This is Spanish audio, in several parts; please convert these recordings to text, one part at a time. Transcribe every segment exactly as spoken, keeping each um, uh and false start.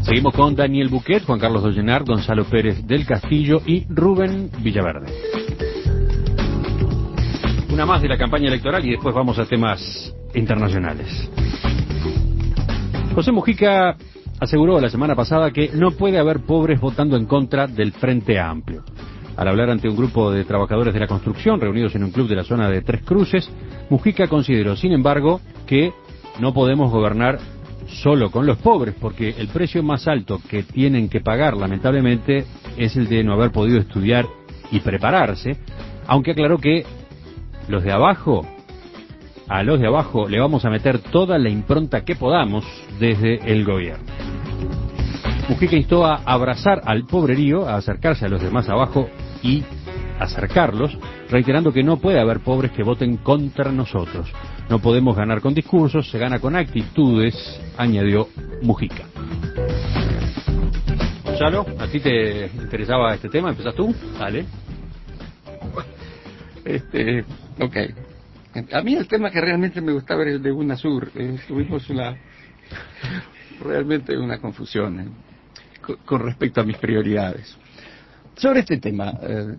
Seguimos con Daniel Buquet, Juan Carlos Dollenar, Gonzalo Pérez del Castillo y Rubén Villaverde. Una más de la campaña electoral y después vamos a temas internacionales. José Mujica aseguró la semana pasada que no puede haber pobres votando en contra del Frente Amplio. Al hablar ante un grupo de trabajadores de la construcción reunidos en un club de la zona de Tres Cruces, Mujica consideró, sin embargo, que no podemos gobernar solo con los pobres, porque el precio más alto que tienen que pagar, lamentablemente, es el de no haber podido estudiar y prepararse, aunque aclaró que los de abajo, a los de abajo le vamos a meter toda la impronta que podamos desde el gobierno. Mujica instó a abrazar al pobrerío, a acercarse a los de más abajo y acercarlos, reiterando que no puede haber pobres que voten contra nosotros. No podemos ganar con discursos, se gana con actitudes, añadió Mujica. Gonzalo, ¿a ti te interesaba este tema? ¿Empezás tú? Dale. Este, ok. A mí el tema que realmente me gustaba era el de UNASUR. Eh, tuvimos una, realmente una confusión eh, con, con respecto a mis prioridades. Sobre este tema, eh,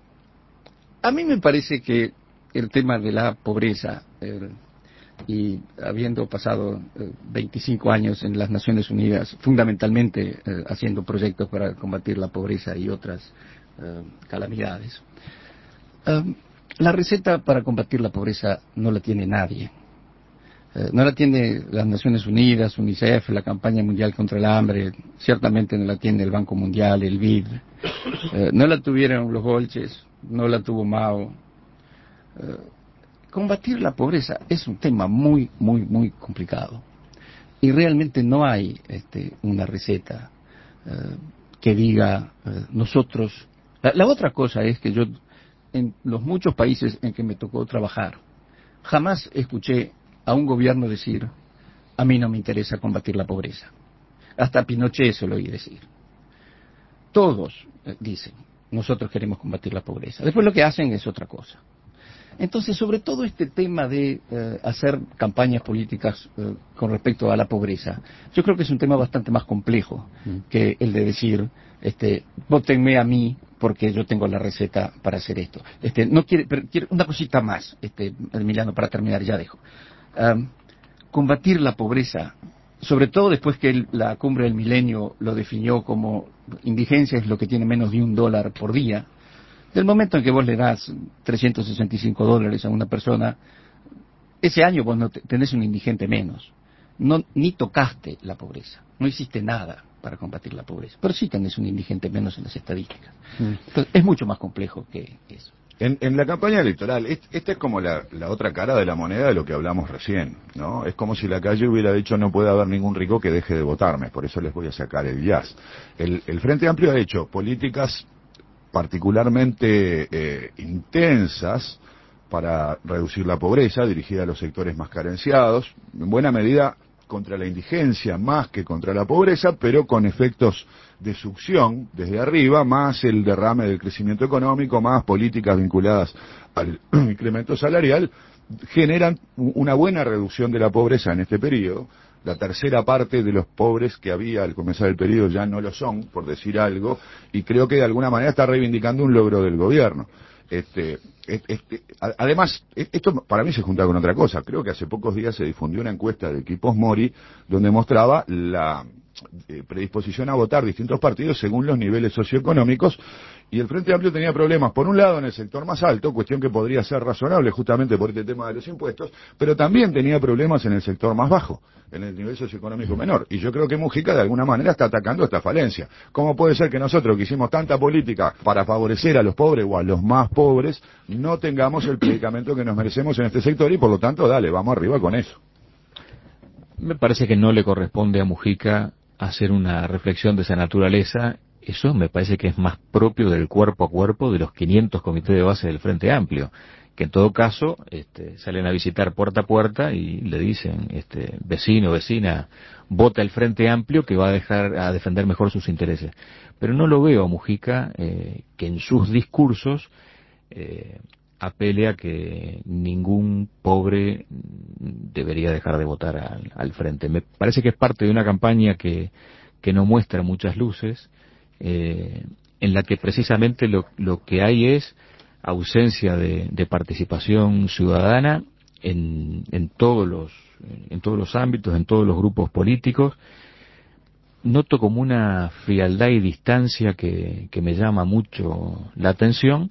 a mí me parece que el tema de la pobreza, eh, y habiendo pasado eh, veinticinco años en las Naciones Unidas, fundamentalmente eh, haciendo proyectos para combatir la pobreza y otras eh, calamidades, eh, la receta para combatir la pobreza no la tiene nadie. Eh, no la tiene las Naciones Unidas, UNICEF, la campaña mundial contra el hambre, ciertamente no la tiene el Banco Mundial, el B I D, eh, no la tuvieron los Bolches, no la tuvo Mao. Eh, combatir la pobreza es un tema muy, muy, muy complicado. Y realmente no hay este, una receta eh, que diga eh, nosotros... La, la otra cosa es que yo, en los muchos países en que me tocó trabajar, jamás escuché a un gobierno decir, a mí no me interesa combatir la pobreza. Hasta Pinochet se lo oí decir. Todos eh, dicen, nosotros queremos combatir la pobreza. Después lo que hacen es otra cosa. Entonces, sobre todo este tema de eh, hacer campañas políticas eh, con respecto a la pobreza, yo creo que es un tema bastante más complejo que el de decir, este, vótenme a mí porque yo tengo la receta para hacer esto. Este, no quiere, pero quiere una cosita más, este, Emiliano, para terminar, ya dejo. Um, combatir la pobreza, sobre todo después que el, la cumbre del milenio lo definió como indigencia es lo que tiene menos de un dólar por día. Del momento en que vos le das trescientos sesenta y cinco dólares a una persona, ese año vos no te, tenés un indigente menos. No, ni tocaste la pobreza. No hiciste nada para combatir la pobreza. Pero sí tenés un indigente menos en las estadísticas. Mm. Entonces, es mucho más complejo que eso. En, en la campaña electoral, esta es como la, la otra cara de la moneda de lo que hablamos recién, ¿no? Es como si la calle hubiera dicho no puede haber ningún rico que deje de votarme, por eso les voy a sacar el jazz. El, el Frente Amplio ha hecho políticas particularmente eh, intensas para reducir la pobreza, dirigida a los sectores más carenciados, en buena medida contra la indigencia más que contra la pobreza, pero con efectos de succión desde arriba, más el derrame del crecimiento económico, más políticas vinculadas al incremento salarial, generan una buena reducción de la pobreza en este periodo. La tercera parte de los pobres que había al comenzar el periodo ya no lo son, por decir algo, y creo que de alguna manera está reivindicando un logro del gobierno. Este, este, además, esto para mí se junta con otra cosa. Creo que hace pocos días se difundió una encuesta de Equipos Mori donde mostraba la eh, predisposición a votar distintos partidos según los niveles socioeconómicos, y el Frente Amplio tenía problemas, por un lado, en el sector más alto, cuestión que podría ser razonable justamente por este tema de los impuestos, pero también tenía problemas en el sector más bajo, en el nivel socioeconómico menor. Y yo creo que Mujica de alguna manera está atacando esta falencia. ¿Cómo puede ser que nosotros, que hicimos tanta política para favorecer a los pobres o a los más pobres, no tengamos el predicamento que nos merecemos en este sector y por lo tanto, dale, vamos arriba con eso? Me parece que no le corresponde a Mujica hacer una reflexión de esa naturaleza. Eso me parece que es más propio del cuerpo a cuerpo de los quinientos comités de base del Frente Amplio, que en todo caso este, salen a visitar puerta a puerta y le dicen, este, vecino, vecina, vota el Frente Amplio que va a dejar a defender mejor sus intereses. Pero no lo veo a Mujica eh, que en sus discursos eh, apele a que ningún pobre debería dejar de votar al, al Frente. Me parece que es parte de una campaña que que no muestra muchas luces, eh, en la que precisamente lo, lo que hay es ausencia de, de participación ciudadana en, en todos los en todos los ámbitos, en todos los grupos políticos. Noto como una frialdad y distancia que, que me llama mucho la atención,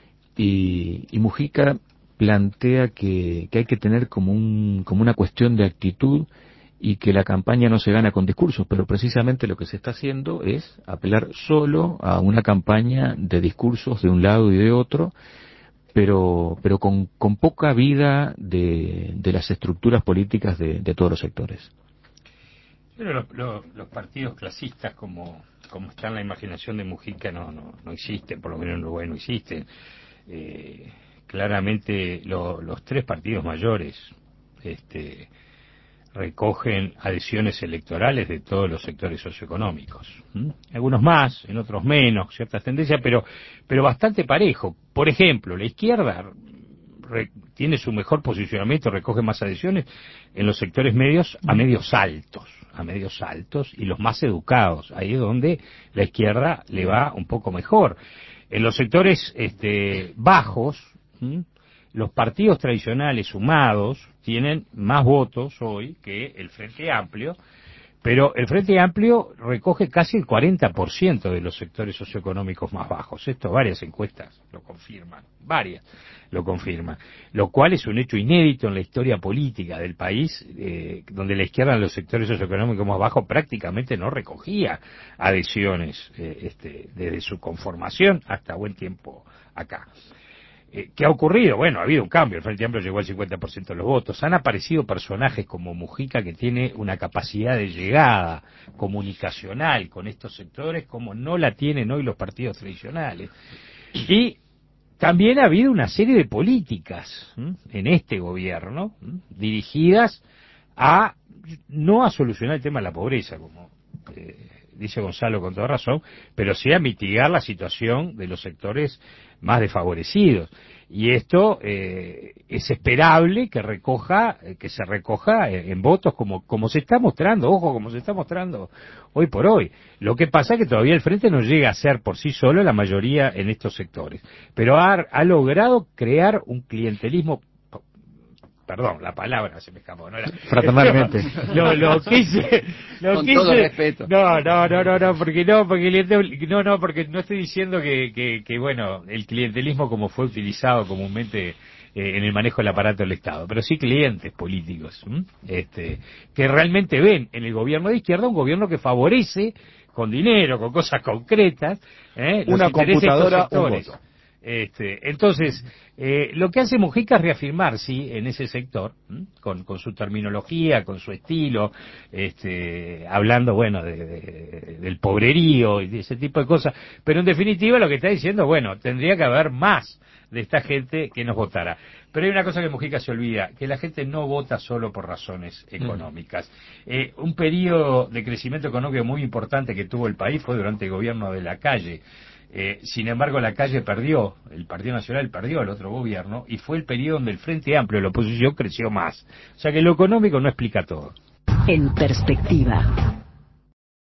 y, y Mujica plantea que, que hay que tener como un como una cuestión de actitud, y que la campaña no se gana con discursos, pero precisamente lo que se está haciendo es apelar solo a una campaña de discursos de un lado y de otro, pero pero con, con poca vida de, de las estructuras políticas de, de todos los sectores. Pero los, los, los partidos clasistas, como, como está en la imaginación de Mujica, no, no, no existen, por lo menos en Uruguay no existen. Eh, claramente lo, los tres partidos mayores este, recogen adhesiones electorales de todos los sectores socioeconómicos. ¿Mm? Algunos más, en otros menos, ciertas tendencias, pero, pero bastante parejo. Por ejemplo, la izquierda re, tiene su mejor posicionamiento, recoge más adhesiones en los sectores medios a medios altos, a medios altos y los más educados. Ahí es donde la izquierda le va un poco mejor. En los sectores este, bajos, ¿m? los partidos tradicionales sumados tienen más votos hoy que el Frente Amplio, pero el Frente Amplio recoge casi el cuarenta por ciento de los sectores socioeconómicos más bajos. Esto varias encuestas lo confirman, varias lo confirman, lo cual es un hecho inédito en la historia política del país, eh, donde la izquierda en los sectores socioeconómicos más bajos prácticamente no recogía adhesiones eh, este, desde su conformación hasta buen tiempo acá. Eh, ¿Qué ha ocurrido? Bueno, ha habido un cambio, el Frente Amplio llegó al cincuenta por ciento de los votos, han aparecido personajes como Mujica, que tiene una capacidad de llegada comunicacional con estos sectores como no la tienen hoy los partidos tradicionales, y también ha habido una serie de políticas ¿m? en este gobierno ¿m? dirigidas a, no a solucionar el tema de la pobreza, como eh, dice Gonzalo con toda razón, pero sí a mitigar la situación de los sectores más desfavorecidos. Y esto eh, es esperable que recoja, que se recoja en, en votos como, como se está mostrando, ojo, como se está mostrando hoy por hoy. Lo que pasa es que todavía el Frente no llega a ser por sí solo la mayoría en estos sectores, pero ha, ha logrado crear un clientelismo. Perdón, la palabra se me escapó, no era. Fraternalmente. Lo, lo quise, lo Con quise. todo respeto. No, no, no, no, no, porque no, porque el, no, no, porque no estoy diciendo que, que, que bueno, el clientelismo como fue utilizado comúnmente eh, en el manejo del aparato del Estado, pero sí clientes políticos, ¿m? este, que realmente ven en el gobierno de izquierda un gobierno que favorece con dinero, con cosas concretas, ¿eh? los Una intereses de estos computadora, un sectores. voto. Este, entonces, eh, lo que hace Mujica es reafirmar, sí, en ese sector, con, con su terminología, con su estilo, este, hablando, bueno, de, de, del pobrerío y de ese tipo de cosas, pero en definitiva lo que está diciendo, bueno, tendría que haber más de esta gente que nos votara. Pero hay una cosa que Mujica se olvida, que la gente no vota solo por razones económicas. Mm. Eh, un periodo de crecimiento económico muy importante que tuvo el país fue durante el gobierno de Lacalle. Eh, sin embargo, Lacalle perdió, el Partido Nacional perdió el otro gobierno, y fue el periodo donde el Frente Amplio, la oposición, creció más. O sea que lo económico no explica todo. En perspectiva.